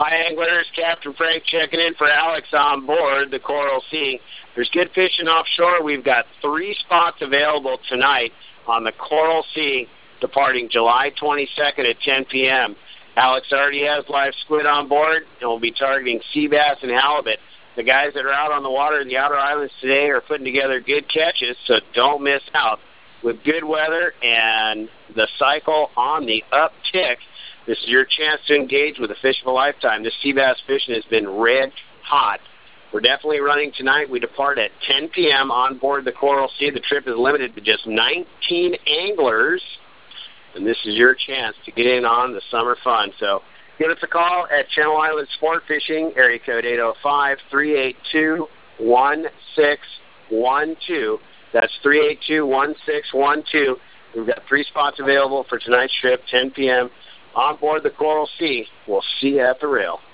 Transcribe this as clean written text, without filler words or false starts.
Hi, anglers. Captain Frank checking in for Alex on board the Coral Sea. There's good fishing offshore. We've got 3 spots available tonight on the Coral Sea, departing July 22nd at 10 p.m. Alex already has live squid on board, and we'll be targeting sea bass and halibut. The guys that are out on the water in the outer islands today are putting together good catches, so don't miss out. With good weather and the cycle on the uptick, this is your chance to engage with a fish of a lifetime. This sea bass fishing has been red hot. We're definitely running tonight. We depart at 10 p.m. on board the Coral Sea. The trip is limited to just 19 anglers, and this is your chance to get in on the summer fun. So give us a call at Channel Island Sport Fishing, area code 805-382-1612. That's 382-1612. We've got 3 spots available for tonight's trip, 10 p.m. on board the Coral Sea. We'll see you at the rail.